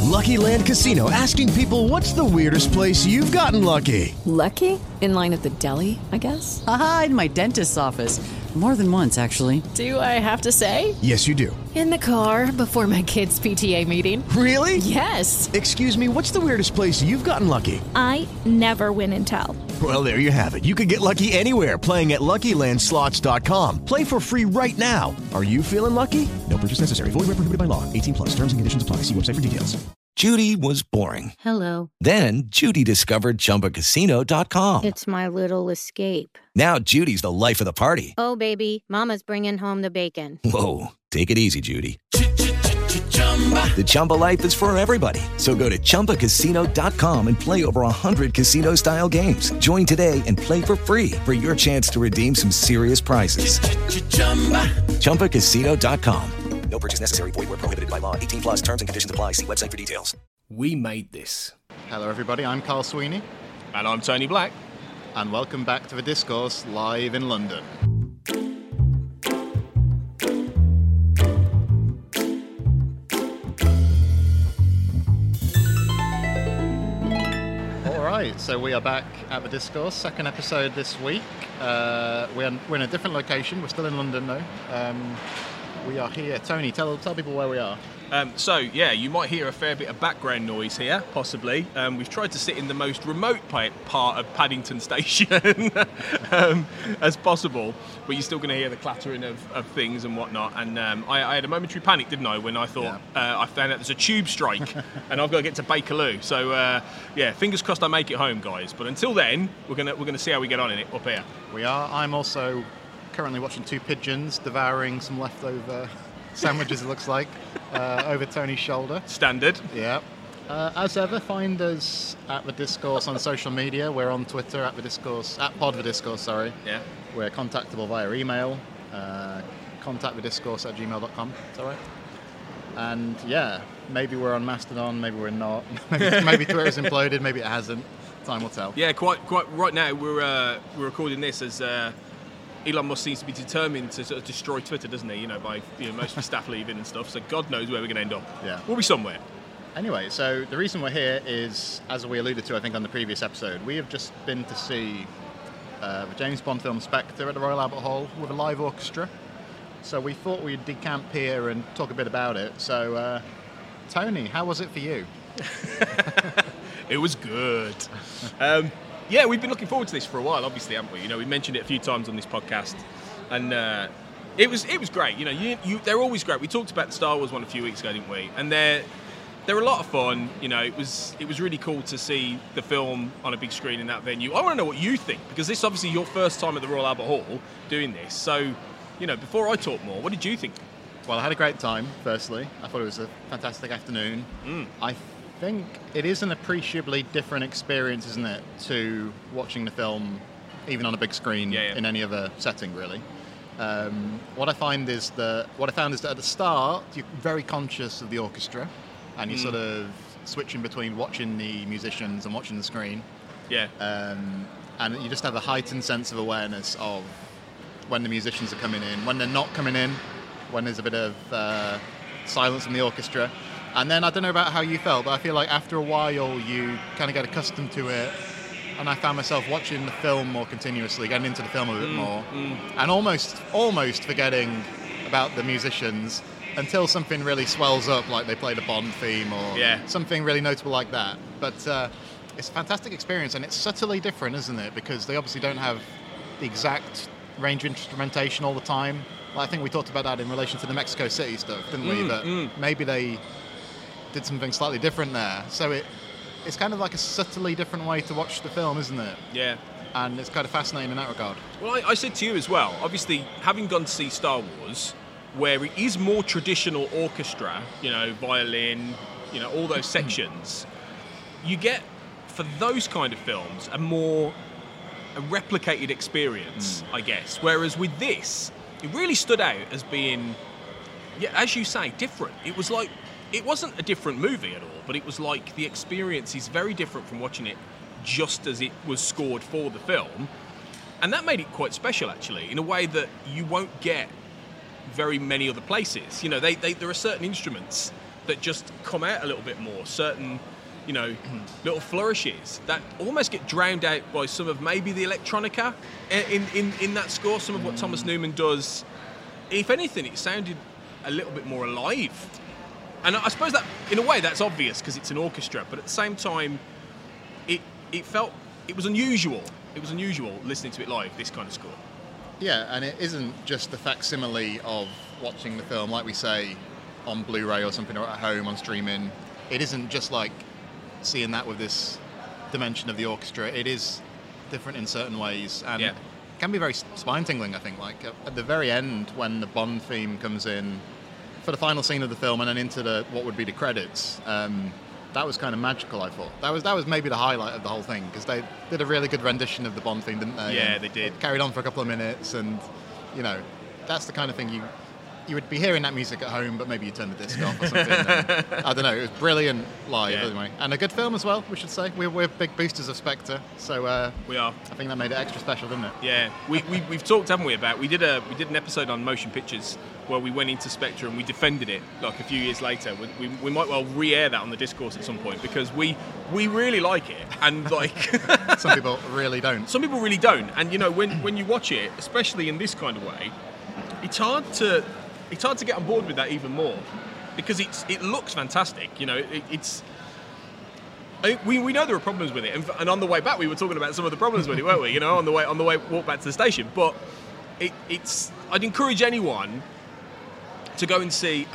Lucky Land Casino, asking people, what's the weirdest place you've gotten lucky? Lucky? In line at the deli, I guess? Aha, in my dentist's office. More than once, actually. Do I have to say? Yes, you do. In the car before my kids' PTA meeting. Really? Yes. Excuse me, what's the weirdest place you've gotten lucky? I never win and tell. Well, there you have it. You can get lucky anywhere, playing at LuckyLandSlots.com. Play for free right now. Are you feeling lucky? No purchase necessary. Void where prohibited by law. 18 plus. Terms and conditions apply. See website for details. Judy was boring. Hello. Then Judy discovered ChumbaCasino.com. It's my little escape. Now Judy's the life of the party. Oh, baby, mama's bringing home the bacon. Whoa, take it easy, Judy. The Chumba life is for everybody. So go to ChumbaCasino.com and play over 100 casino-style games. Join today and play for free for your chance to redeem some serious prizes. ChumbaCasino.com. No purchase necessary. Void where prohibited by law. 18 plus terms and conditions apply. See website for details. We made this. Hello everybody, I'm Carl Sweeney. And I'm Tony Black. And welcome back to The Discourse, live in London. Alright, so we are back at The Discourse, second episode this week. We're in a different location, we're still in London though. We are here. Tony, tell people where we are. You might hear a fair bit of background noise here, possibly. We've tried to sit in the most remote part of Paddington Station as possible, but you're still going to hear the clattering of things and whatnot. And I had a momentary panic, didn't I, when I thought I found out there's a tube strike and I've got to get to Bakerloo. So, fingers crossed I make it home, guys. But until then, we're gonna see how we get on in it up here. We are. I'm also currently watching two pigeons devouring some leftover sandwiches, it looks like, over Tony's shoulder. Standard. Yeah. As ever, find us at The Discourse on social media. We're on Twitter at Pod The Discourse, sorry. Yeah. We're contactable via email, contactthediscourse@gmail.com. Is that right? And yeah, maybe we're on Mastodon, maybe we're not. maybe Twitter's imploded, maybe it hasn't. Time will tell. Yeah, quite right now we're recording this as Elon Musk seems to be determined to sort of destroy Twitter, doesn't he? By most of the staff leaving and stuff. So God knows where we're going to end up. Yeah, we'll be somewhere. Anyway, so the reason we're here is, as we alluded to, I think, on the previous episode, we have just been to see the James Bond film Spectre at the Royal Albert Hall with a live orchestra. So we thought we'd decamp here and talk a bit about it. So, Tony, how was it for you? It was good. Yeah, we've been looking forward to this for a while, obviously, haven't we? We mentioned it a few times on this podcast, and it was great. They're always great. We talked about the Star Wars one a few weeks ago, didn't we? And they're a lot of fun. It was really cool to see the film on a big screen in that venue. I want to know what you think, because this is obviously your first time at the Royal Albert Hall doing this. So, before I talk more, what did you think? Well, I had a great time, firstly. I thought it was a fantastic afternoon. I think it is an appreciably different experience, isn't it, to watching the film even on a big screen in any other setting, really. What I found is that at the start you're very conscious of the orchestra, and you're sort of switching between watching the musicians and watching the screen. Yeah. And you just have a heightened sense of awareness of when the musicians are coming in, when they're not coming in, when there's a bit of silence from the orchestra. And then, I don't know about how you felt, but I feel like after a while you kind of get accustomed to it, and I found myself watching the film more continuously, getting into the film a bit more, and almost forgetting about the musicians until something really swells up, like they played a Bond theme or something really notable like that. But it's a fantastic experience, and it's subtly different, isn't it? Because they obviously don't have the exact range of instrumentation all the time. I think we talked about that in relation to the Mexico City stuff, didn't we? But maybe they did something slightly different there. So it's kind of like a subtly different way to watch the film, isn't it? Yeah. And it's kind of fascinating in that regard. Well, I said to you as well, obviously, having gone to see Star Wars, where it is more traditional orchestra, violin, all those sections, you get, for those kind of films, a replicated experience, I guess. Whereas with this, it really stood out as being, as you say, different. It was like, it wasn't a different movie at all, but it was like the experience is very different from watching it just as it was scored for the film. And that made it quite special, actually, in a way that you won't get very many other places. There are certain instruments that just come out a little bit more. Certain, little flourishes that almost get drowned out by some of maybe the electronica in that score. Some of what Thomas Newman does. If anything, it sounded a little bit more alive. And I suppose that, in a way, that's obvious because it's an orchestra. But at the same time, it was unusual. It was unusual listening to it live, this kind of score. Yeah, and it isn't just the facsimile of watching the film, like we say, on Blu-ray or something, or at home on streaming. It isn't just like seeing that with this dimension of the orchestra. It is different in certain ways, and can be very spine-tingling, I think. Like at the very end, when the Bond theme comes in for the final scene of the film and then into what would be the credits, that was kind of magical, I thought. That was maybe the highlight of the whole thing, because they did a really good rendition of the Bond theme, didn't they? Yeah, and they did. It carried on for a couple of minutes, and, that's the kind of thing you would be hearing that music at home, but maybe you turn the disc off or something. I don't know, it was brilliant live, anyway. And a good film as well, we should say. We're big boosters of Spectre, so we are. I think that made it extra special, didn't it? Yeah, we've talked, haven't we, about we did an episode on motion pictures where we went into Spectre and we defended it like a few years later. We might well re-air that on the discourse at some point, because we really like it, and like some people really don't. Some people really don't, and when you watch it, especially in this kind of way, it's hard to get on board with that even more, because it looks fantastic. We know there are problems with it, and on the way back we were talking about some of the problems with it, weren't we? On the way walk back to the station. But I'd encourage anyone to go and see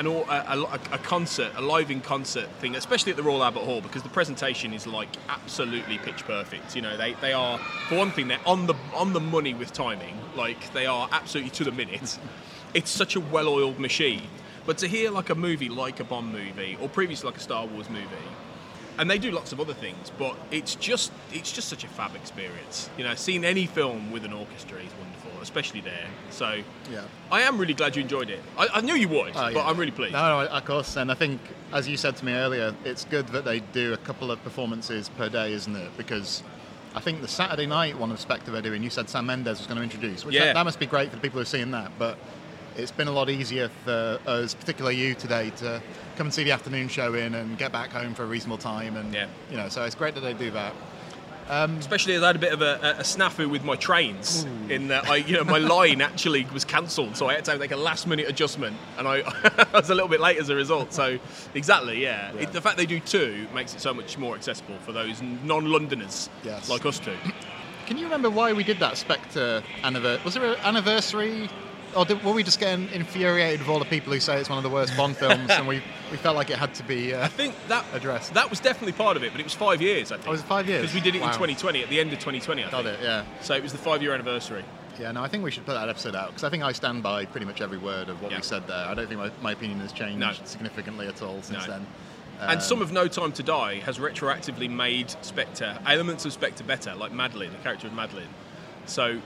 a concert, a live in concert thing, especially at the Royal Albert Hall, because the presentation is like absolutely pitch perfect. They are, for one thing, they're on the money with timing. Like, they are absolutely to the minute. It's such a well-oiled machine. But to hear like a movie like a Bond movie, or previously like a Star Wars movie, and they do lots of other things, but it's just such a fab experience. Seeing any film with an orchestra is wonderful, especially there. So yeah, I am really glad you enjoyed it. I knew you would, but I'm really pleased. No, of course. And I think, as you said to me earlier, it's good that they do a couple of performances per day, isn't it? Because I think the Saturday night one of Spectre they're doing, you said Sam Mendes was going to introduce, which that must be great for the people who are seeing that, but it's been a lot easier for us, particularly you today, to come and see the afternoon show in and get back home for a reasonable time. And so it's great that they do that. Especially as I had a bit of a snafu with my trains. Ooh. In that my line actually was cancelled, so I had to make a last-minute adjustment, and I was a little bit late as a result. So exactly, the fact they do two makes it so much more accessible for those non-Londoners like us two. Can you remember why we did that Spectre anniversary? Was there an anniversary? Or were we just getting infuriated with all the people who say it's one of the worst Bond films, and we felt like it had to be I think that addressed? That was definitely part of it, but it was 5 years, I think. Oh, was it 5 years? Because we did it in 2020, at the end of 2020, I think. Got it, yeah. So it was the 5-year anniversary. Yeah, no, I think we should put that episode out, because I think I stand by pretty much every word of what we said there. I don't think my opinion has changed significantly at all since then. And some of No Time to Die has retroactively made Spectre, elements of Spectre better, like Madeleine, the character of Madeleine. So,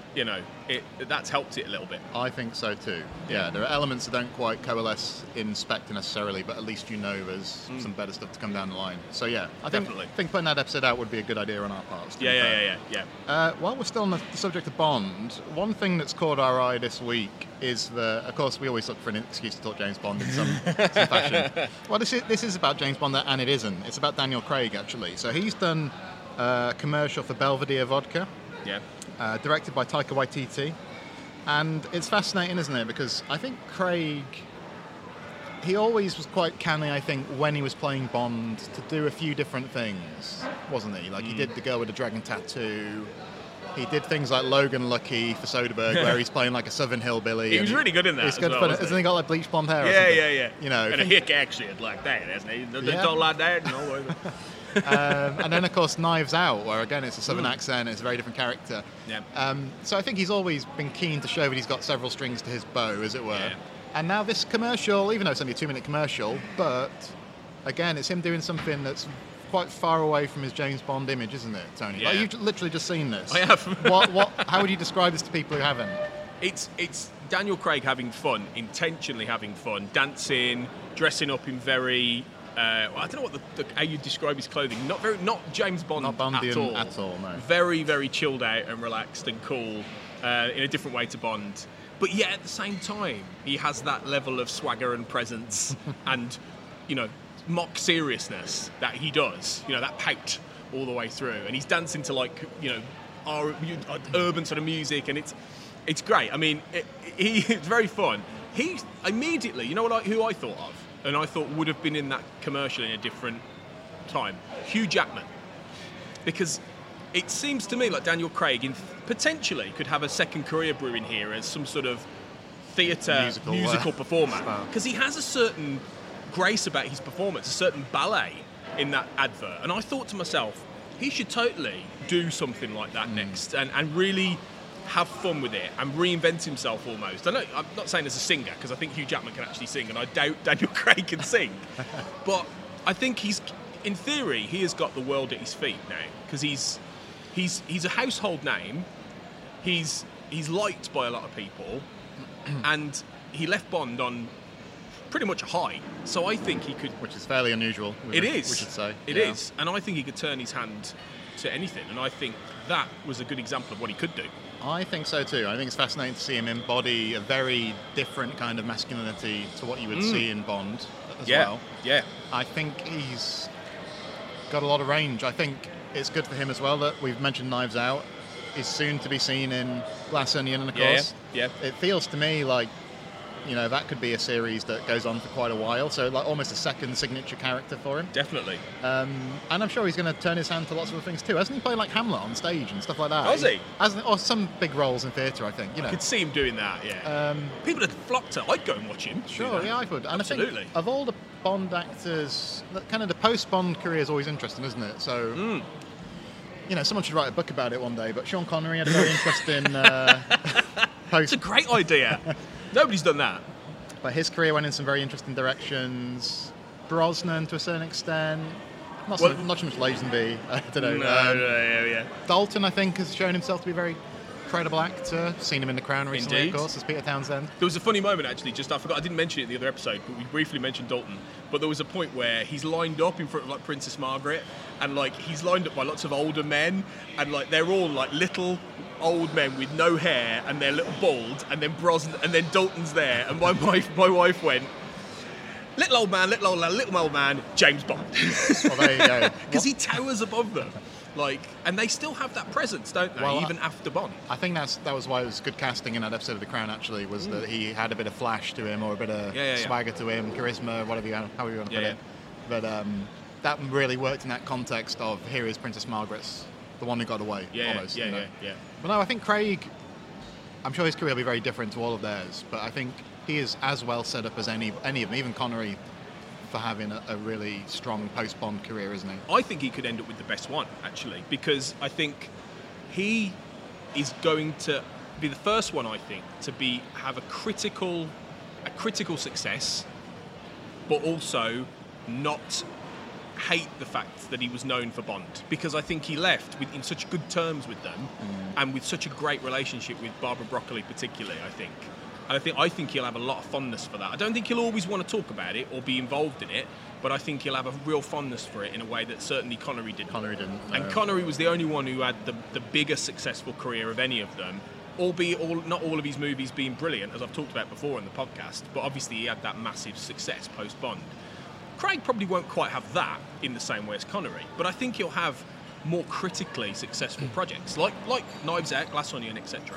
that's helped it a little bit. I think so too. Yeah, there are elements that don't quite coalesce in Spectre necessarily, but at least there's some better stuff to come down the line. So yeah, I think putting that episode out would be a good idea on our part. Yeah. While we're still on the subject of Bond, one thing that's caught our eye this week is of course, we always look for an excuse to talk James Bond in some fashion. Well, this is about James Bond, and it isn't. It's about Daniel Craig, actually. So he's done a commercial for Belvedere Vodka. Yeah. Directed by Taika Waititi. And it's fascinating, isn't it? Because I think Craig, he always was quite canny, I think, when he was playing Bond, to do a few different things, wasn't he? Like, he did The Girl with the Dragon Tattoo. He did things like Logan Lucky for Soderbergh, where he's playing like a Southern hillbilly. He was really good in that. He's good fun. Hasn't he got like bleach blonde hair? Yeah. And a hick accent like that, hasn't he? They don't like that. No. And then, of course, Knives Out, where again it's a southern accent, it's a very different character. Yeah. So I think he's always been keen to show that he's got several strings to his bow, as it were. Yeah. And now this commercial, even though it's only a 2-minute commercial, but again, it's him doing something that's quite far away from his James Bond image, isn't it, Tony? Yeah. Like, you've literally just seen this. I have. How would you describe this to people who haven't? It's Daniel Craig having fun, intentionally having fun, dancing, dressing up in very. I don't know how you describe his clothing. Not James Bond not Bondian at all. No. Very, very chilled out and relaxed and cool, in a different way to Bond. But yet at the same time, he has that level of swagger and presence, and mock seriousness that he does, that pout all the way through, and he's dancing to our urban sort of music, and it's great. I mean, it's very fun. He immediately, who I thought of, and I thought would have been in that commercial in a different time, Hugh Jackman, because it seems to me like Daniel Craig potentially could have a second career brewing here as some sort of theatre musical performer, because he has a certain grace about his performance, a certain ballet in that advert, and I thought to myself, he should totally do something like that next, and really have fun with it and reinvent himself almost. I'm not saying as a singer, because I think Hugh Jackman can actually sing, and I doubt Daniel Craig can sing, but I think in theory, he has got the world at his feet now, because he's a household name, he's liked by a lot of people, and he left Bond on pretty much a high. So I think he could... Which is fairly unusual. It is. We should say. It is. And I think he could turn his hand to anything. And I think that was a good example of what he could do. I think so too. I think it's fascinating to see him embody a very different kind of masculinity to what you would see in Bond as well. Yeah. I think he's got a lot of range. I think it's good for him as well that we've mentioned Knives Out. He's soon to be seen in Glass Onion, and of course, it feels to me like that could be a series that goes on for quite a while, so like almost a second signature character for him. Definitely. And I'm sure he's going to turn his hand to lots of other things too. Hasn't he played like Hamlet on stage and stuff like that? Has he? Or some big roles in theatre, I think. I could see him doing that, yeah. People would flock to. I'd go and watch him. Sure, yeah, I would. And absolutely. I think of all the Bond actors, kind of the post-Bond career is always interesting, isn't it? So, someone should write a book about it one day, but Sean Connery had a very interesting It's a great idea. Nobody's done that. But his career went in some very interesting directions. Brosnan, to a certain extent. Not so much Lazenby. I don't know. Yeah. Dalton, I think, has shown himself to be a very credible actor. Seen him in The Crown recently, Indeed. Of course, as Peter Townsend. There was a funny moment, actually, I forgot, I didn't mention it in the other episode, but we briefly mentioned Dalton. But there was a point where he's lined up in front of, like, Princess Margaret, and, like, he's lined up by lots of older men, and, like, they're all, like, little old men with no hair, and they're little bald, and then Dalton's there, and my wife went, little old man, James Bond. Well, there you go. Because he towers above them. And they still have that presence, don't they? Even after Bond. I think that was why it was good casting in that episode of The Crown. Actually, was that he had a bit of flash to him, or a bit of swagger to him, charisma, however you want to put it. But that really worked in that context of here is Princess Margaret's the one who got away. Almost, yeah. But no, I think Craig. I'm sure his career will be very different to all of theirs, but I think he is as well set up as any of them, even Connery, for having a really strong post-Bond career, isn't he? I think he could end up with the best one, actually, because I think he is going to be the first one, I think, to have a critical success, but also not hate the fact that he was known for Bond, because I think he left in such good terms with them and with such a great relationship with Barbara Broccoli particularly, I think. And I think he'll have a lot of fondness for that. I don't think he'll always want to talk about it or be involved in it, but I think he'll have a real fondness for it in a way that certainly Connery didn't. No. And Connery was the only one who had the biggest successful career of any of them, albeit not all of his movies being brilliant, as I've talked about before in the podcast, but obviously he had that massive success post-Bond. Craig probably won't quite have that in the same way as Connery, but I think he'll have more critically successful projects, like Knives Out, Glass Onion, etc.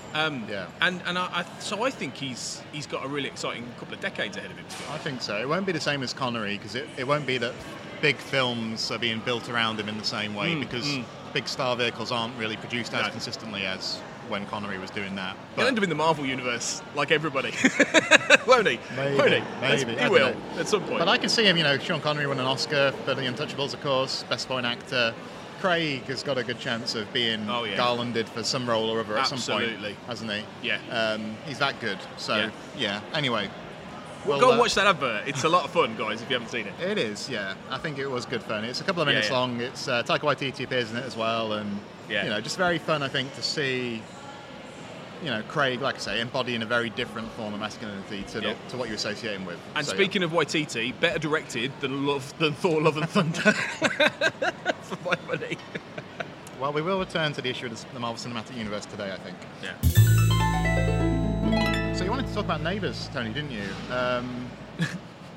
So I think he's got a really exciting couple of decades ahead of him. I think so. It won't be the same as Connery, because it won't be that big films are being built around him in the same way, because big star vehicles aren't really produced as consistently as when Connery was doing that. He'll end up in the Marvel universe, like everybody. Won't he? Maybe. He will, at some point. But I can see him, Sean Connery won an Oscar for The Untouchables, of course, Best Supporting Actor. Craig has got a good chance of being garlanded for some role or other at some point, hasn't he? Yeah. He's that good. So, anyway. Well, go and watch that advert. It's a lot of fun, guys, if you haven't seen it. It is, yeah. I think it was good fun. It's a couple of minutes long. It's Taika Waititi appears in it as well. And, just very fun, I think, to see, Craig, like I say, embodying a very different form of masculinity to what you associate him with. And speaking of Waititi, better directed than Thor, Love and Thunder. For my money. Well, we will return to the issue of the Marvel Cinematic Universe today, I think. Yeah. So you wanted to talk about Neighbours, Tony, didn't you?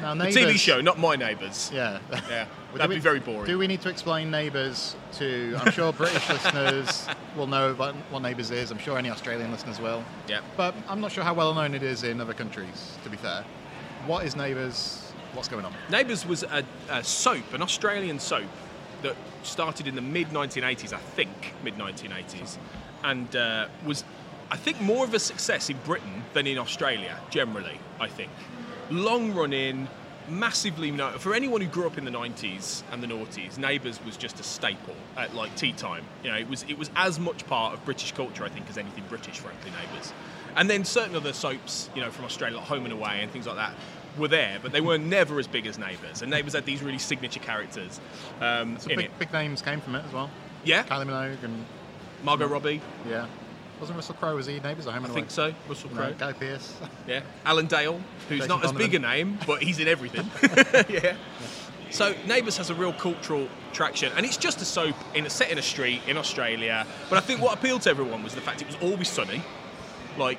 Now, The Neighbours, TV show, not My Neighbours. Yeah. Yeah, Well, that'd be very boring. Do we need to explain Neighbours to... I'm sure British listeners will know what Neighbours is. I'm sure any Australian listeners will. Yeah. But I'm not sure how well known it is in other countries, to be fair. What is Neighbours? What's going on? Neighbours was a soap, an Australian soap that started in the mid-1980s, I think, mid-1980s, and was, I think, more of a success in Britain than in Australia, generally, I think. Long run-in, massively known. For anyone who grew up in the 90s and the noughties, Neighbours was just a staple at, like, tea time. You know, it was as much part of British culture, I think, as anything British, frankly, Neighbours. And then certain other soaps, you know, from Australia, like Home and Away and things like that, were there, but they were never as big as Neighbours. And Neighbours had these really signature characters in it. Big names came from it as well. Yeah. Kylie Minogue and... Margot Robbie. Yeah. Wasn't Russell Crowe, was he Neighbours or Home and I Away? think so. Russell Crowe. No, Guy Pearce. Yeah. Alan Dale, who's Jason not as big a Donovan. name, but he's in everything. Yeah. So Neighbours has a real cultural traction, and it's just a soap set in a street in Australia. But I think what appealed to everyone was the fact it was always sunny. Like,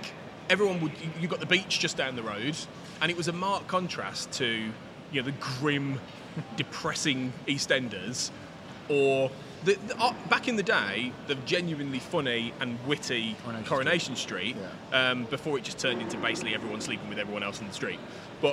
you got the beach just down the road, and it was a marked contrast to, you know, the grim, depressing EastEnders, or back in the day, the genuinely funny and witty Coronation Street, before it just turned into basically everyone sleeping with everyone else in the street. But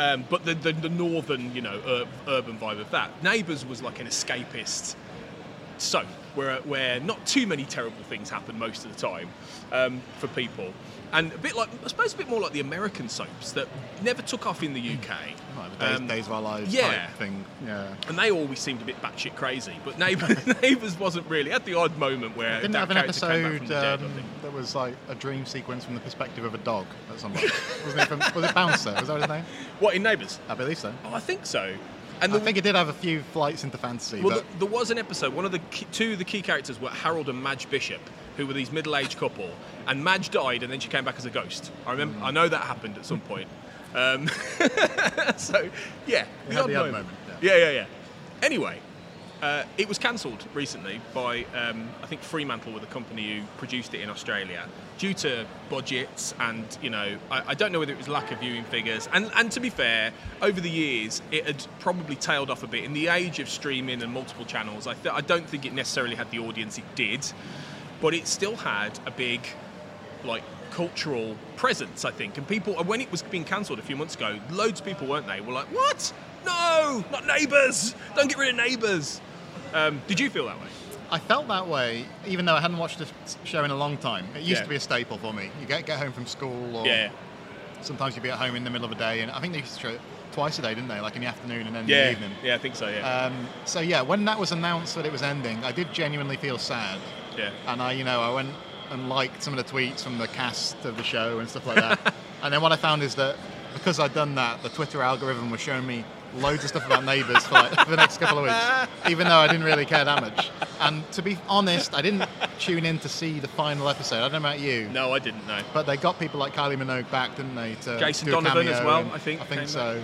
the northern, you know, urban vibe of that. Neighbours was like an escapist soap where not too many terrible things happen most of the time for people. And a bit like, I suppose, a bit more like the American soaps that never took off in the UK. Like the Days of Our Lives yeah. type thing. Yeah. And they always seemed a bit batshit crazy. But Neighbours wasn't really. Had the odd moment where Didn't that have an character came back episode from the dead, I think. that was like a dream sequence from the perspective of a dog at some point? Wasn't it was it Bouncer? Was that his name? What, in Neighbours? I believe so. Oh, I think so. And I think it did have a few flights into fantasy. Well, but there was an episode. One of two of the key characters were Harold and Madge Bishop, who were these middle-aged couple. And Madge died, and then she came back as a ghost. I remember. I know that happened at some point. So, yeah, It had the odd moment, Yeah. Anyway, it was cancelled recently by I think Fremantle, were the company who produced it in Australia, due to budgets and, you know, I don't know whether it was lack of viewing figures. And to be fair, over the years it had probably tailed off a bit. In the age of streaming and multiple channels, I don't think it necessarily had the audience it did, but it still had a big, like, cultural presence, I think. And people, when it was being cancelled a few months ago, loads of people, weren't they, were like, what? No, not Neighbours! Don't get rid of Neighbours! Did you feel that way? I felt that way, even though I hadn't watched the show in a long time. It used to be a staple for me. You get home from school, or sometimes you'd be at home in the middle of a day, and I think they used to show it twice a day, didn't they? Like in the afternoon and then in the evening. Yeah, I think so, yeah. So yeah, when that was announced that it was ending, I did genuinely feel sad. Yeah. And I went and liked some of the tweets from the cast of the show and stuff like that. And then what I found is that because I'd done that, the Twitter algorithm was showing me loads of stuff about Neighbours for the next couple of weeks, even though I didn't really care that much. And to be honest, I didn't tune in to see the final episode. I don't know about you. No, I didn't know. But they got people like Kylie Minogue back, didn't they? To Jason do a Donovan cameo, as well, and I think. I think so.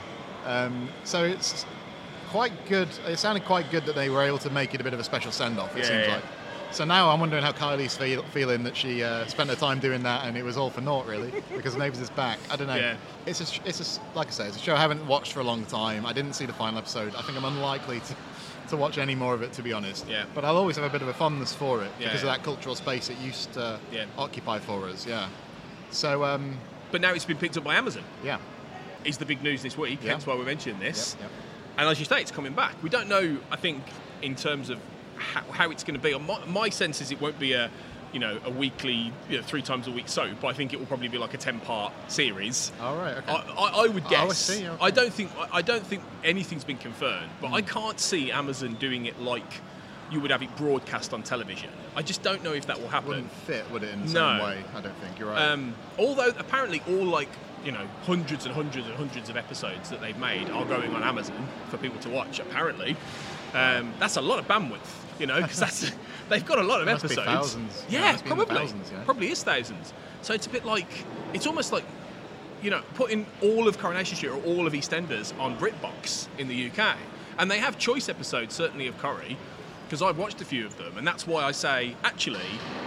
So it's quite good. It sounded quite good that they were able to make it a bit of a special send-off, it seems like. So now I'm wondering how Kylie's feeling that she spent her time doing that and it was all for naught, really, because Neighbours is back. I don't know. Yeah. It's like I say, it's a show I haven't watched for a long time. I didn't see the final episode. I think I'm unlikely to watch any more of it, to be honest. Yeah. But I'll always have a bit of a fondness for it because Yeah. of that cultural space it used to occupy for us. Yeah. So. But now it's been picked up by Amazon. Yeah. Is the big news this week. Yeah. That's why we're mentioning this. Yep. And as you say, it's coming back. We don't know, I think, in terms of how it's going to be. My sense is it won't be a weekly, 3 times a week soap. I think it will probably be like a 10-part series. All right. Okay. I would guess. Oh, I see. Okay. I don't think anything's been confirmed, but I can't see Amazon doing it like you would have it broadcast on television. I just don't know if that will happen. Wouldn't fit, would it, in the same way? I don't think. You're right. Although apparently all hundreds and hundreds and hundreds of episodes that they've made are going on Amazon for people to watch. Apparently, that's a lot of bandwidth. Because they've got a lot of episodes. Must be thousands. Yeah, must be probably. Thousands, yeah. Probably is thousands. So it's a bit like, it's almost like, putting all of Coronation Street or all of EastEnders on BritBox in the UK. And they have choice episodes, certainly, of Corrie, because I've watched a few of them. And that's why I say, actually,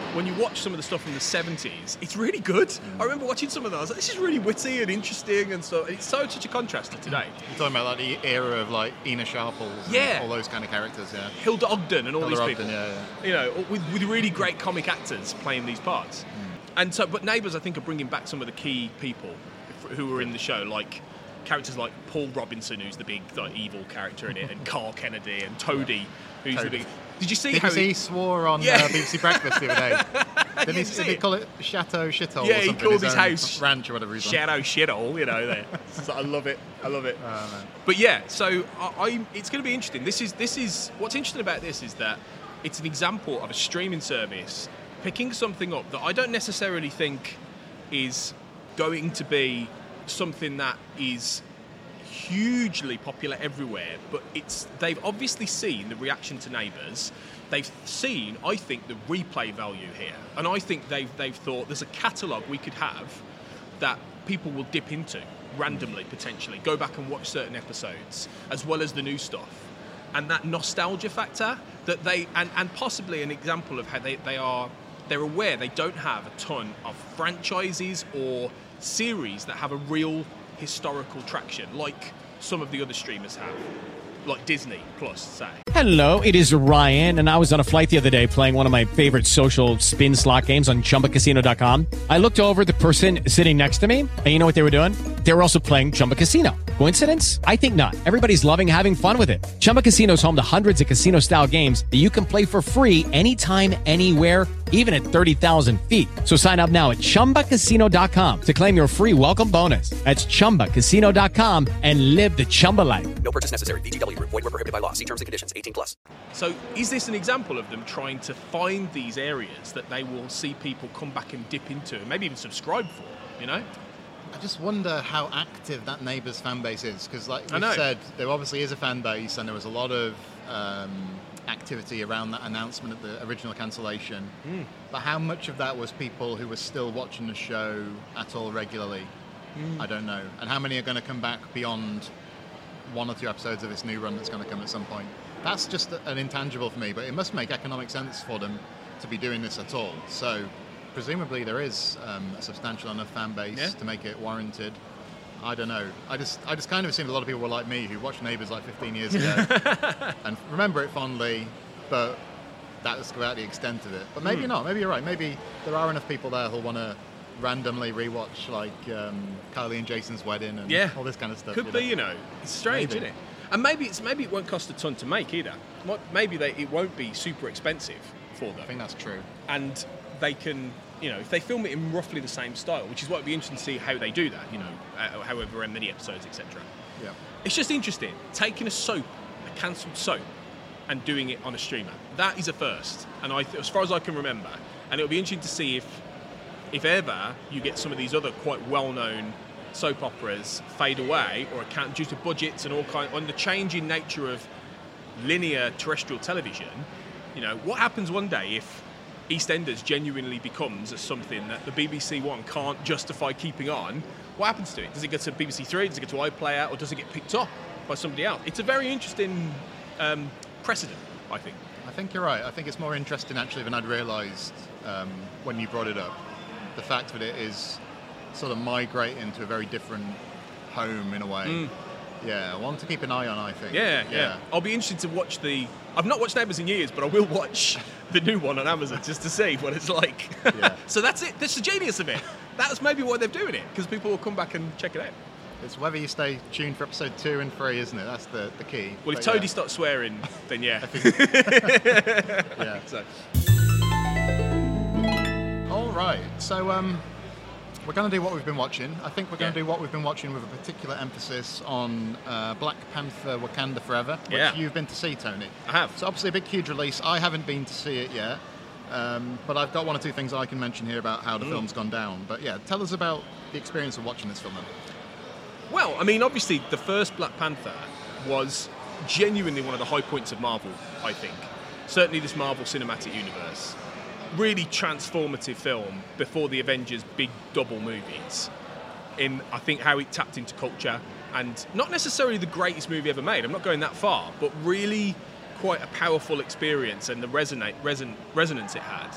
when you watch some of the stuff from the 70s, it's really good. I remember watching some of those. This is really witty and interesting and stuff. And it's such a contrast to today. You're talking about like the era of like Ina Sharples, and all those kind of characters, yeah. Hilda Ogden and all Hilda these Ogden, people. yeah. You know, with really great comic actors playing these parts. And so, but Neighbours, I think, are bringing back some of the key people who were in the show, like characters like Paul Robinson, who's the big like, evil character in it, and Carl Kennedy and Toadie, who's the big. Did you see how he swore on BBC Breakfast the other day? Did he call it Chateau Shithole? Yeah, or he called his house ranch or whatever. Shadow Shithole, you know. There, so I love it. I love it. Oh, man. But yeah, so it's going to be interesting. This is what's interesting about this is that it's an example of a streaming service picking something up that I don't necessarily think is going to be something that is hugely popular everywhere, but they've obviously seen the reaction to Neighbours. They've seen, I think, the replay value here, and I think they've thought there's a catalogue we could have that people will dip into randomly, potentially go back and watch certain episodes as well as the new stuff, and that nostalgia factor that they and possibly an example of how they're aware they don't have a ton of franchises or series that have a real historical traction like some of the other streamers have, like Disney Plus, say. Hello, it is Ryan, and I was on a flight the other day playing one of my favorite social spin slot games on ChumbaCasino.com. I looked over at the person sitting next to me, and you know what they were doing? They were also playing Chumba Casino. Coincidence? I think not. Everybody's loving having fun with it. Chumba Casino is home to hundreds of casino-style games that you can play for free anytime, anywhere, even at 30,000 feet. So sign up now at ChumbaCasino.com to claim your free welcome bonus. That's ChumbaCasino.com and live the Chumba life. No purchase necessary. VGW. Void where prohibited by law. See terms and conditions. 18+. So is this an example of them trying to find these areas that they will see people come back and dip into and maybe even subscribe for, you know? I just wonder how active that Neighbours fan base is, because like we said, there obviously is a fan base and there was a lot of activity around that announcement of the original cancellation. But how much of that was people who were still watching the show at all regularly? I don't know. And how many are going to come back beyond one or two episodes of this new run that's going to come at some point? That's just an intangible for me, but it must make economic sense for them to be doing this at all. So presumably there is a substantial enough fan base to make it warranted. I don't know. I just kind of assumed a lot of people were like me who watched Neighbours like 15 years ago and remember it fondly, but that's about the extent of it. But maybe not. Maybe you're right. Maybe there are enough people there who'll want to randomly rewatch like Kylie and Jason's wedding and all this kind of stuff. Could be, you know. It's strange, isn't it? And maybe it won't cost a ton to make either. Maybe it won't be super expensive for them. I think that's true. And they can, you know, if they film it in roughly the same style, which is what would be interesting to see how they do that, you know, however many episodes, etc. Yeah. It's just interesting, taking a cancelled soap, and doing it on a streamer. That is a first, and as far as I can remember. And it'll be interesting to see if ever you get some of these other quite well-known soap operas fade away, or due to budgets and on the changing nature of linear terrestrial television. You know, what happens one day if EastEnders genuinely becomes something that the BBC One can't justify keeping on? What happens to it? Does it get to BBC Three? Does it get to iPlayer? Or does it get picked up by somebody else? It's a very interesting precedent, I think. I think you're right. I think it's more interesting actually than I'd realised when you brought it up. The fact that it is sort of migrating to a very different home in a way. Yeah, one to keep an eye on, I think. Yeah. I'll be interested to watch I've not watched Neighbours in years, but I will watch the new one on Amazon just to see what it's like. Yeah. So that's it. That's the genius of it. That's maybe why they're doing it, because people will come back and check it out. It's whether you stay tuned for episode 2 and 3, isn't it? That's the key. Well, if Toadie starts swearing, then yeah. Yeah. So. All right. So we're going to do what we've been watching. I think we're going to do what we've been watching with a particular emphasis on Black Panther: Wakanda Forever, which you've been to see, Tony. I have. So obviously a big, huge release. I haven't been to see it yet, but I've got one or two things I can mention here about how the film's gone down. But yeah, tell us about the experience of watching this film then. Well, I mean, obviously the first Black Panther was genuinely one of the high points of Marvel, I think. Certainly this Marvel Cinematic Universe. Really transformative film before the Avengers' big double movies. In, I think, how it tapped into culture, and not necessarily the greatest movie ever made, I'm not going that far, but really quite a powerful experience and the resonance it had.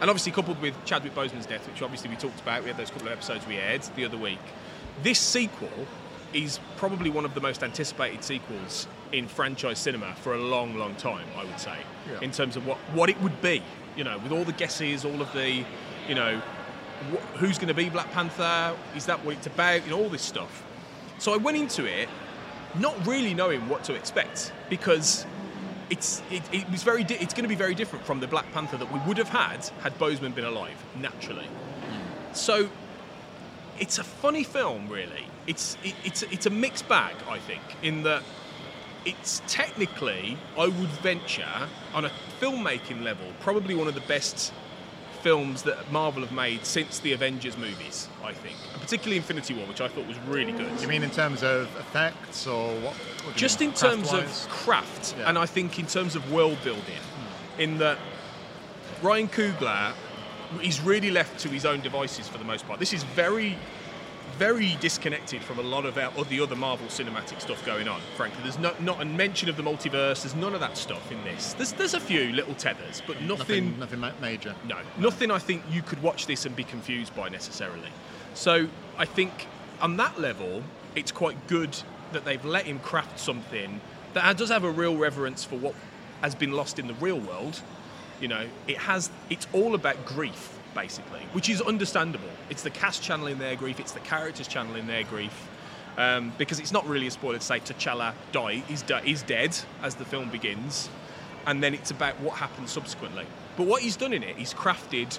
And obviously coupled with Chadwick Boseman's death, which obviously we talked about, we had those couple of episodes we aired the other week. This sequel is probably one of the most anticipated sequels in franchise cinema for a long, long time, I would say, in terms of what it would be, you know, with all the guesses, all of the, you know, who's going to be Black Panther, is that what it's about, you know, all this stuff. So I went into it not really knowing what to expect, because it's going to be very different from the Black Panther that we would have had Boseman been alive, naturally. So it's a funny film, really. It's a mixed bag, I think, in that it's technically, I would venture, on a filmmaking level, probably one of the best films that Marvel have made since the Avengers movies, I think. And particularly Infinity War, which I thought was really good. You mean in terms of effects, or what Just in terms of craft, and I think in terms of world building, in that Ryan Coogler is really left to his own devices for the most part. This is very, very disconnected from a lot of the other Marvel cinematic stuff going on, frankly. There's not a mention of the multiverse, there's none of that stuff in this. There's a few little tethers, but nothing major. No, nothing I think you could watch this and be confused by necessarily. So I think on that level, it's quite good that they've let him craft something that does have a real reverence for what has been lost in the real world. You know, it's all about grief, basically, which is understandable. It's the cast channeling their grief, it's the characters channeling their grief, because it's not really a spoiler to say T'Challa is dead as the film begins, and then it's about what happens subsequently. But what he's done in it, he's crafted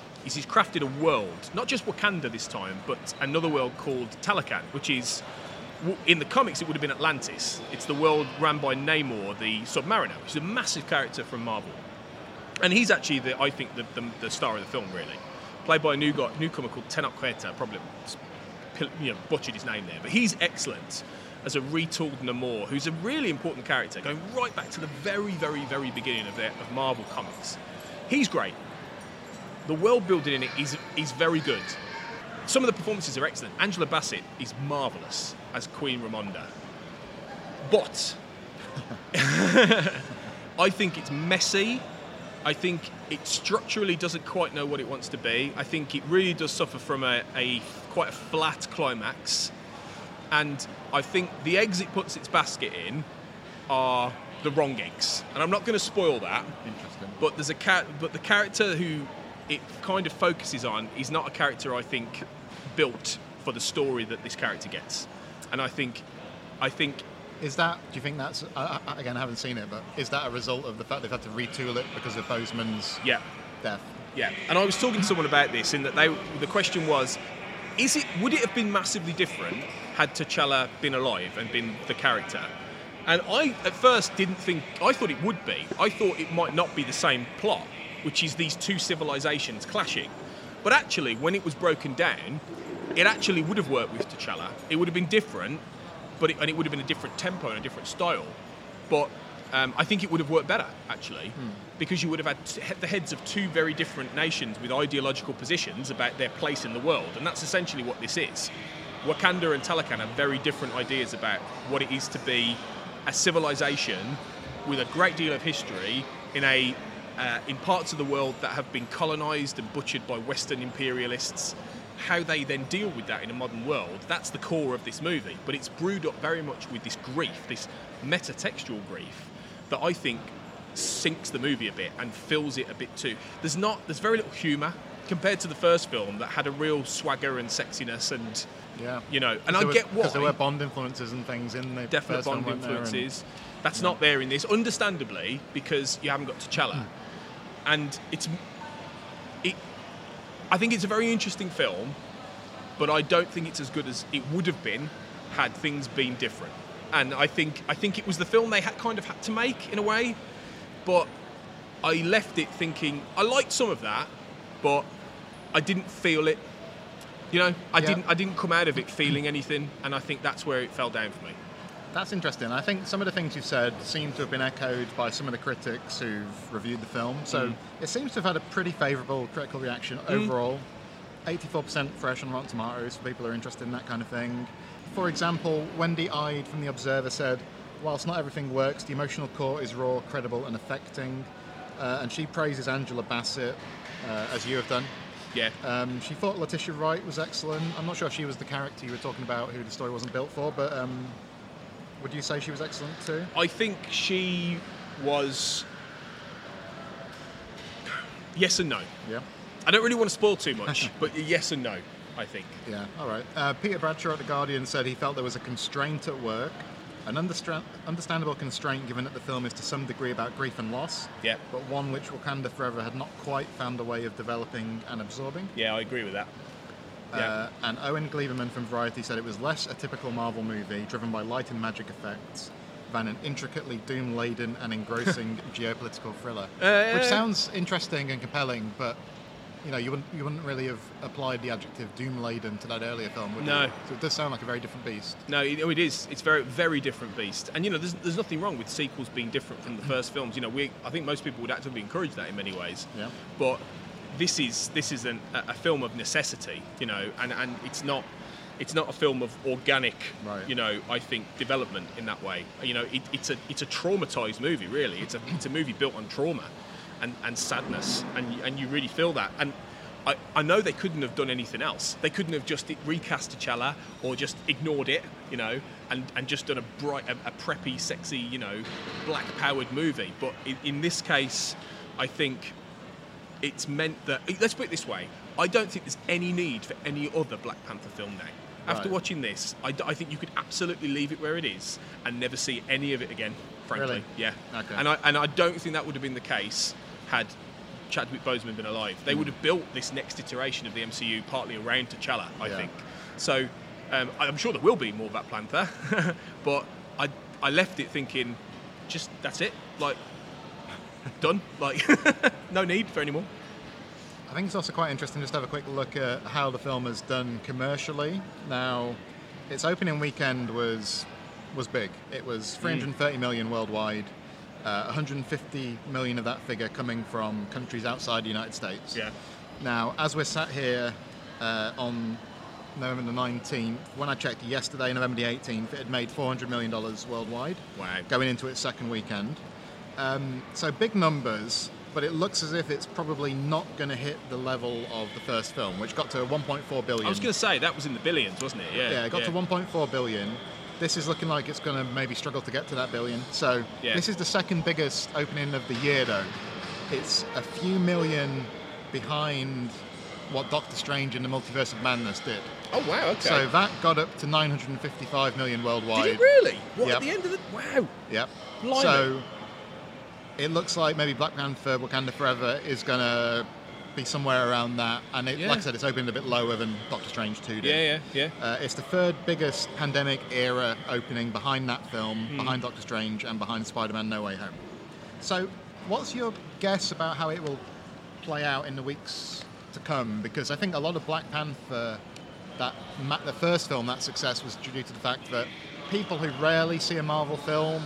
a world, not just Wakanda this time, but another world called Talokan, which is, in the comics, it would have been Atlantis. It's the world ran by Namor, the Submariner, which is a massive character from Marvel. And he's actually, the star of the film, really. Played by a newcomer called Tenoch Huerta, probably butchered his name there. But he's excellent as a retooled Namor, who's a really important character, going right back to the very, very, very beginning of Marvel Comics. He's great. The world building in it is very good. Some of the performances are excellent. Angela Bassett is marvellous as Queen Ramonda. But I think it's messy. I think it structurally doesn't quite know what it wants to be. I think it really does suffer from quite a flat climax. And I think the eggs it puts its basket in are the wrong eggs. And I'm not going to spoil that. Interesting. But the character who it kind of focuses on is not a character, I think, built for the story that this character gets. And I think is that, do you think that's, again, I haven't seen it, but is that a result of the fact they've had to retool it because of Boseman's death? Yeah, and I was talking to someone about this, in that the question was, would it have been massively different had T'Challa been alive and been the character? And I, at first, I thought it would be. I thought it might not be the same plot, which is these two civilizations clashing. But actually, when it was broken down, it actually would have worked with T'Challa. It would have been different, and it would have been a different tempo and a different style. But I think it would have worked better, actually, because you would have had the heads of two very different nations with ideological positions about their place in the world, and that's essentially what this is. Wakanda and Talokan have very different ideas about what it is to be a civilization with a great deal of history in parts of the world that have been colonized and butchered by Western imperialists. How they then deal with that in a modern world, that's the core of this movie. But it's brewed up very much with this grief, this metatextual grief, that I think sinks the movie a bit and fills it a bit too. There's very little humour compared to the first film that had a real swagger and sexiness, and and I get why. Because there were Bond influences and things in the definite first Bond film, influences. That's not there in this, understandably, because you haven't got T'Challa. And I think it's a very interesting film, but I don't think it's as good as it would have been had things been different. And I think it was the film they kind of had to make, in a way, but I left it thinking, I liked some of that, but I didn't feel it. I didn't come out of it feeling anything, and I think that's where it fell down for me. That's interesting. I think some of the things you've said seem to have been echoed by some of the critics who've reviewed the film. So it seems to have had a pretty favourable critical reaction overall. 84% fresh on Rotten Tomatoes for people who are interested in that kind of thing. For example, Wendy Ide from The Observer said, whilst not everything works, the emotional core is raw, credible and affecting. and she praises Angela Bassett, as you have done. Yeah. She thought Letitia Wright was excellent. I'm not sure if she was the character you were talking about who the story wasn't built for, but would you say she was excellent too? I think she was... Yes and no. Yeah. I don't really want to spoil too much, but yes and no, I think. Yeah, all right. Peter Bradshaw at The Guardian said he felt there was a constraint at work, an understandable constraint given that the film is to some degree about grief and loss, Yeah. but one which Wakanda Forever had not quite found a way of developing and absorbing. Yeah, I agree with that. Yeah. And Owen Gleiberman from Variety said it was less a typical Marvel movie driven by light and magic effects than an intricately doom-laden and engrossing geopolitical thriller, which sounds interesting and compelling, but you wouldn't really have applied the adjective doom-laden to that earlier film, would you? No. So it does sound like a very different beast. No, it is. It's very, very different beast. And there's nothing wrong with sequels being different from the first films. I think most people would actively encourage that in many ways. Yeah. But this is a film of necessity, and it's not a film of organic, right. I think, development in that way. It's a traumatized movie, really. It's a movie built on trauma and sadness, and you really feel that. And I know they couldn't have done anything else. They couldn't have just recast T'Challa or just ignored it, and just done a preppy, sexy, black-powered movie. But in this case, I think it's meant that... Let's put it this way. I don't think there's any need for any other Black Panther film now. After watching this, I think you could absolutely leave it where it is and never see any of it again, frankly. Really? Yeah. Okay. And I don't think that would have been the case had Chadwick Boseman been alive. They would have built this next iteration of the MCU partly around T'Challa, I think. So I'm sure there will be more Black Panther, but I left it thinking, just that's it, done, no need for any more. I think it's also quite interesting just to have a quick look at how the film has done commercially. Now, its opening weekend was big. It was 330 million worldwide, 150 million of that figure coming from countries outside the United States. Yeah. Now, as we're sat here on November the 19th, when I checked yesterday, November the 18th, it had made $400 million worldwide. Wow. Going into its second weekend. So big numbers, but it looks as if it's probably not going to hit the level of the first film, which got to 1.4 billion. I was going to say, that was in the billions, wasn't it? Yeah, it got to 1.4 billion. This is looking like it's going to maybe struggle to get to that billion. So this is the second biggest opening of the year, though. It's a few million behind what Doctor Strange in the Multiverse of Madness did. Oh, wow, okay. So that got up to 955 million worldwide. Did it really? What, at the end of the... Wow. Yep. Blimey. So it looks like maybe Black Panther Wakanda Forever is going to be somewhere around that. And like I said, it's opened a bit lower than Doctor Strange 2 did. Yeah. It's the third biggest pandemic era opening behind that film, behind Doctor Strange and behind Spider-Man No Way Home. So what's your guess about how it will play out in the weeks to come? Because I think a lot of Black Panther, the first film, that success was due to the fact that people who rarely see a Marvel film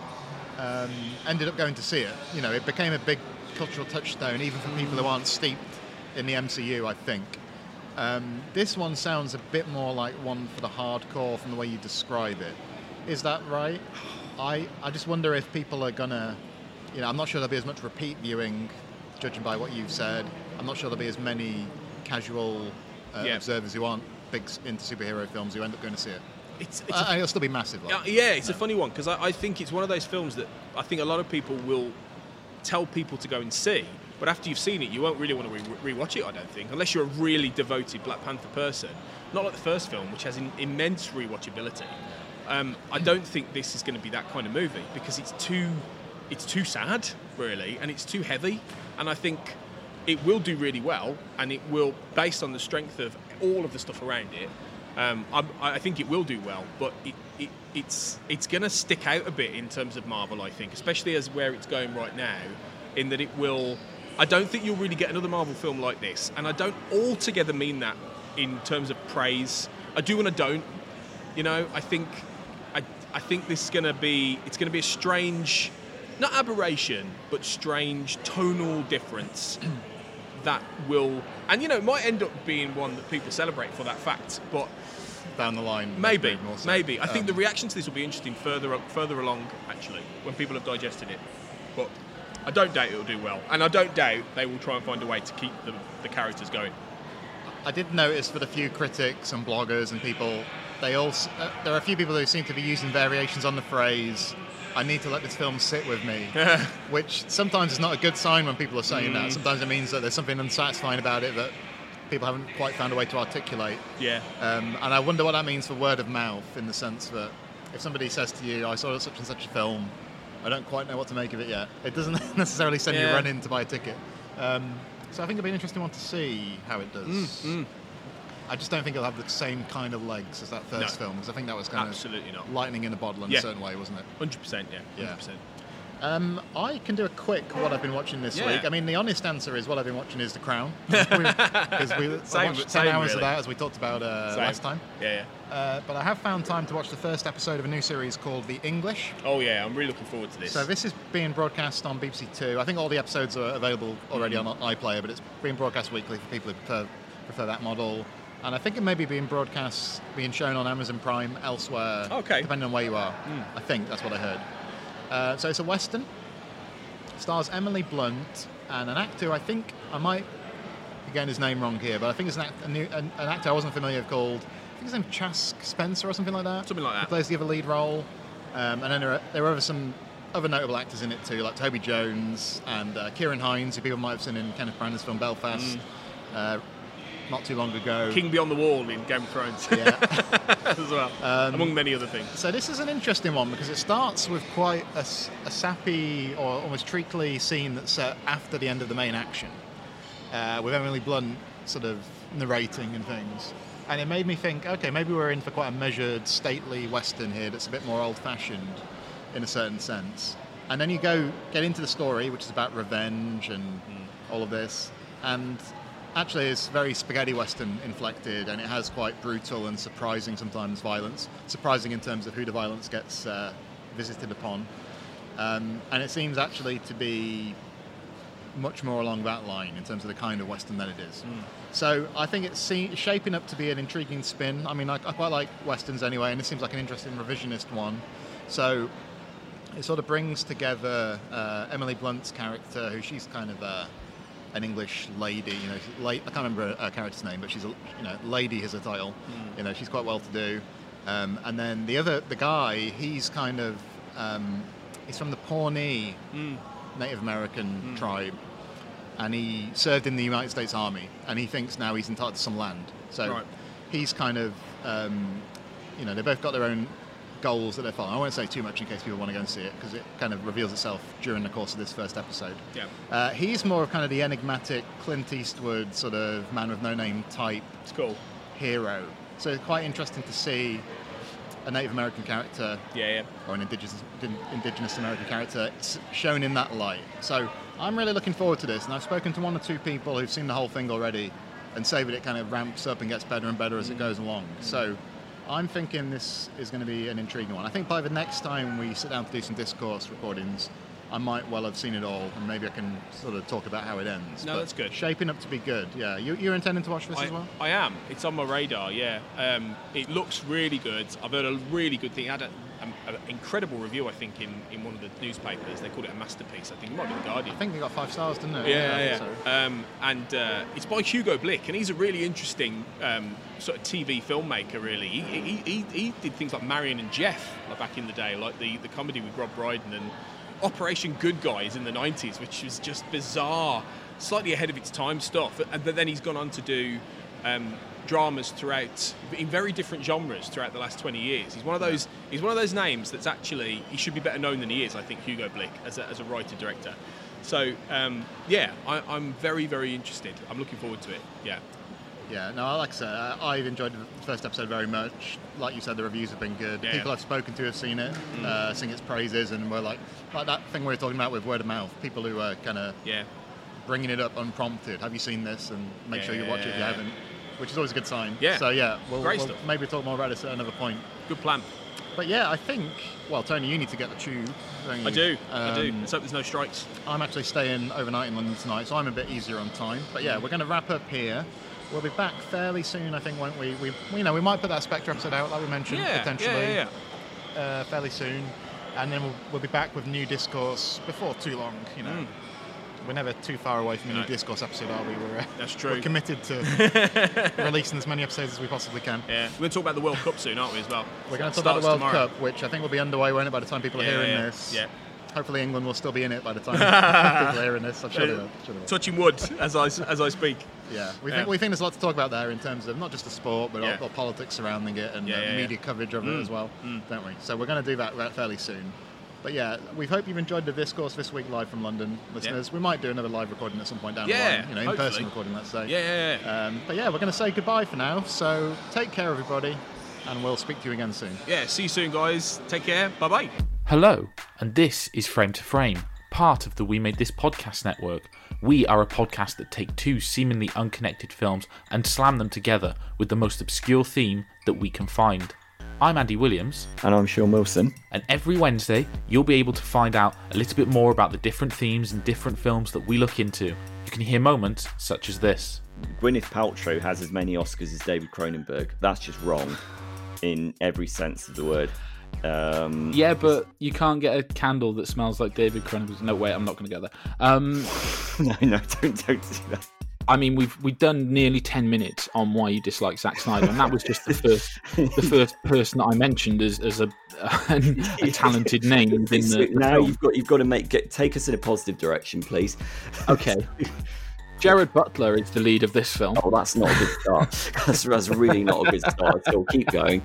ended up going to see it. It became a big cultural touchstone, even for people who aren't steeped in the MCU, I think. This one sounds a bit more like one for the hardcore from the way you describe it. Is that right? I just wonder if people are gonna... I'm not sure there'll be as much repeat viewing, judging by what you've said. I'm not sure there'll be as many casual observers who aren't big into superhero films who end up going to see it. It'll still be massive. It's a funny one, because I think it's one of those films that I think a lot of people will tell people to go and see, but after you've seen it, you won't really want to rewatch it, I don't think, unless you're a really devoted Black Panther person. Not like the first film, which has immense rewatchability. I don't think this is going to be that kind of movie, because it's too sad, really, and it's too heavy, and I think it will do really well, and it will, based on the strength of all of the stuff around it, I think it will do well, but it's going to stick out a bit in terms of Marvel, I think, especially as where it's going right now, in that it will... I don't think you'll really get another Marvel film like this, and I don't altogether mean that in terms of praise. I do and I don't. I think this is going to be... It's going to be a strange, not aberration, but strange tonal difference that will... And, it might end up being one that people celebrate for that fact, but... Down the line. Maybe. I think the reaction to this will be interesting further along, actually, when people have digested it. But I don't doubt it'll do well, and I don't doubt they will try and find a way to keep the characters going. I did notice with a few critics and bloggers and people, there are a few people who seem to be using variations on the phrase, I need to let this film sit with me, which sometimes is not a good sign when people are saying that. Sometimes it means that there's something unsatisfying about it that people haven't quite found a way to articulate. Yeah. And I wonder what that means for word of mouth, in the sense that if somebody says to you, I saw such and such a film, I don't quite know what to make of it yet. It doesn't necessarily send you running to buy a ticket. So I think it'll be an interesting one to see how it does. I just don't think it'll have the same kind of legs as that first film, because I think that was kind absolutely of not. lightning in a bottle in a certain way, wasn't it? 100%, yeah. 100%. I can do a quick what I've been watching this week. I mean, the honest answer is what I've been watching is The Crown. Because we watched 10 hours of that, as we talked about last time. But I have found time to watch the first episode of a new series called The English. Oh yeah, I'm really looking forward to this. So this is being broadcast on BBC Two. I think all the episodes are available already on iPlayer, but it's being broadcast weekly for people who prefer that model. And I think it may be being shown on Amazon Prime elsewhere, depending on where you are. I think that's what I heard. So it's a Western. Stars Emily Blunt and an actor, I think, I might be getting his name wrong here, but I think it's an actor I wasn't familiar with called, I think his name's Chask Spencer or something like that. Something like that. He plays the other lead role. And then there are some other notable actors in it too, like Toby Jones and Kieran Hines, who people might have seen in Kenneth Branagh's film Belfast. Not too long ago. King Beyond the Wall in Game of Thrones. As well, among many other things. So this is an interesting one because it starts with quite a sappy or almost treacly scene that's set after the end of the main action, with Emily Blunt sort of narrating and things. And it made me think, okay, maybe we're in for quite a measured, stately Western here that's a bit more old-fashioned in a certain sense. And then you get into the story, which is about revenge and all of this, and actually, it's very spaghetti Western inflected, and it has quite brutal and surprising sometimes violence. Surprising in terms of who the violence gets visited upon. And it seems actually to be much more along that line in terms of the kind of Western that it is. So I think it's shaping up to be an intriguing spin. I mean, I quite like Westerns anyway, and it seems like an interesting revisionist one. So it sort of brings together Emily Blunt's character, who she's kind of an English lady, I can't remember her character's name, but she's lady is her title. She's quite well to do. And then the guy, he's kind of he's from the Pawnee Native American tribe, and he served in the United States Army, and he thinks now he's entitled to some land. So he's kind of they both got their own goals that they're following. I won't say too much in case people want to go and see it, because it kind of reveals itself during the course of this first episode. He's more of kind of the enigmatic Clint Eastwood sort of man with no name type hero. So it's quite interesting to see a Native American character or an indigenous American character shown in that light. So I'm really looking forward to this, and I've spoken to one or two people who've seen the whole thing already and say that it kind of ramps up and gets better and better as it goes along. So I'm thinking this is going to be an intriguing one. I think by the next time we sit down to do some discourse recordings, I might well have seen it all, and maybe I can sort of talk about how it ends. No, that's good. Shaping up to be good, yeah. You're intending to watch this as well? I am. It's on my radar, yeah. It looks really good. I've heard a really good thing. It had an incredible review, I think, in one of the newspapers. They called it a masterpiece. I think it might be The Guardian. I think they got 5 stars, didn't it? Yeah. And it's by Hugo Blick, and he's a really interesting sort of TV filmmaker, really. He did things like Marion and Jeff back in the day, like the comedy with Rob Brydon, and Operation Good Guys in the 90s, which was just bizarre, slightly ahead of its time stuff. But then he's gone on to do dramas throughout in very different genres throughout the last 20 years. He's one of those names that's actually, he should be better known than he is, I think, Hugo Blick, as a writer director. So I'm very, very interested. I'm looking forward to it. Yeah, no, like I said, I've enjoyed the first episode very much. Like you said, the reviews have been good. People I've spoken to have seen it, sing its praises, and we're like that thing we were talking about with word of mouth. People who are kind of bringing it up unprompted. Have you seen this? And make sure you watch it if you haven't, which is always a good sign. So we'll maybe talk more about this at another point. Good plan. But yeah, I think, well, Tony, you need to get the tube. I do. Let's hope there's no strikes. I'm actually staying overnight in London tonight, so I'm a bit easier on time. But yeah, we're going to wrap up here. We'll be back fairly soon, I think, won't we? We might put that Spectre episode out, like we mentioned, potentially. Fairly soon. and then we'll be back with new discourse before too long. We're never too far away from a new discourse episode, are we? That's true. We're committed to releasing as many episodes as we possibly can. Yeah, we're going to talk about the World Cup soon, aren't we, as well? We're going to talk about the World Cup, which I think will be underway, won't it, by the time people are hearing this? Yeah. Hopefully England will still be in it by the time people are hearing this. I'm sure they will. Touching wood as I speak. Yeah, we think there's a lot to talk about there in terms of not just the sport, but all politics surrounding it and media coverage of it as well, don't we? So we're going to do that fairly soon. But yeah, we hope you've enjoyed the discourse this week live from London, listeners. We might do another live recording at some point down the line, in-person recording, let's say. But yeah, we're going to say goodbye for now. So take care, everybody, and we'll speak to you again soon. Yeah, see you soon, guys. Take care. Bye-bye. Hello, and this is Frame to Frame, part of the We Made This Podcast network. We are a podcast that take two seemingly unconnected films and slam them together with the most obscure theme that we can find. I'm Andy Williams. And I'm Sean Wilson. And every Wednesday, you'll be able to find out a little bit more about the different themes and different films that we look into. You can hear moments such as this. Gwyneth Paltrow has as many Oscars as David Cronenberg. That's just wrong in every sense of the word. Yeah, but you can't get a candle that smells like David Cronenberg. No, wait, I'm not going to get there. No, don't do that. I mean, we've done nearly 10 minutes on why you dislike Zack Snyder, and that was just the first person that I mentioned as a talented name within the now film. you've got to take us in a positive direction, please. Okay. Jared Butler is the lead of this film. Oh, that's not a good start. That's really not a good start at all. Keep going.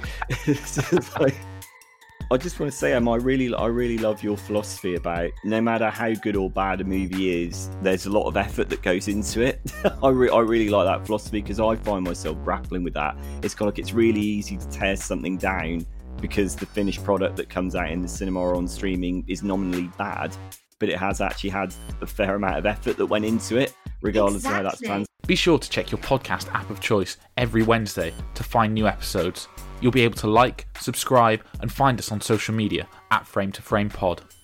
I just want to say, I really love your philosophy about no matter how good or bad a movie is, there's a lot of effort that goes into it. I really like that philosophy because I find myself grappling with that. It's kind of like it's really easy to tear something down because the finished product that comes out in the cinema or on streaming is nominally bad, but it has actually had a fair amount of effort that went into it, regardless of how that's translated. Be sure to check your podcast app of choice every Wednesday to find new episodes. You'll be able to like, subscribe, and find us on social media at Frame to Frame Pod.